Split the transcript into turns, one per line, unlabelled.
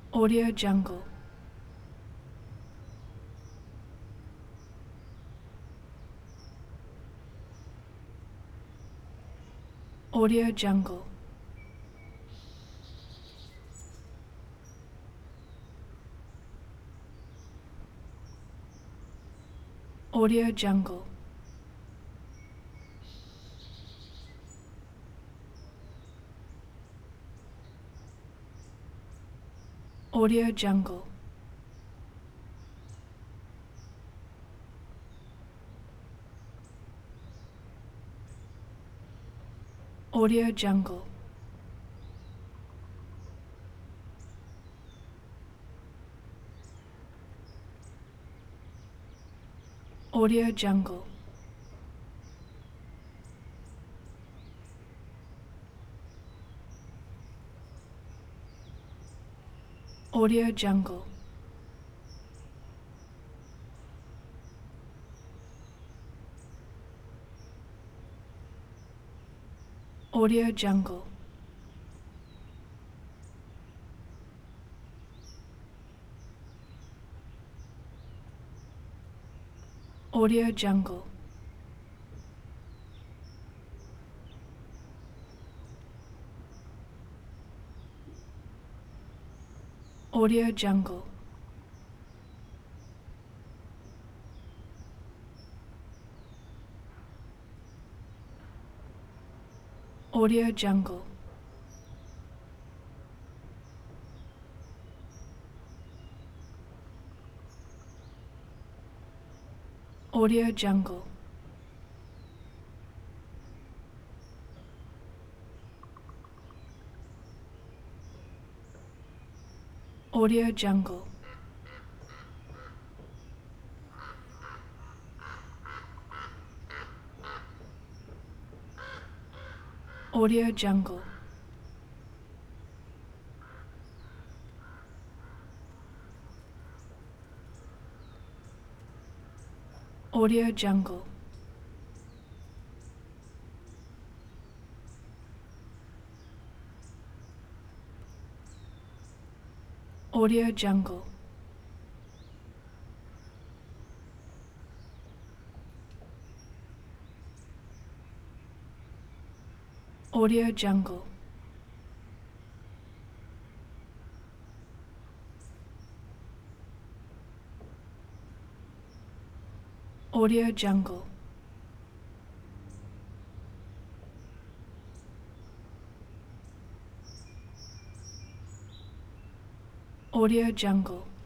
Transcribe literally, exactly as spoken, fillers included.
Audio Jungle. Audio Jungle. Audio Jungle. Audio Jungle. Audio Jungle. Audio Jungle. Audio Jungle. Audio Jungle. Audio Jungle. Audio Jungle. Audio Jungle. Audio Jungle. Audio Jungle. Audio Jungle. Audio Jungle. Audio Jungle. Audio Jungle. Audio Jungle. Audio Jungle.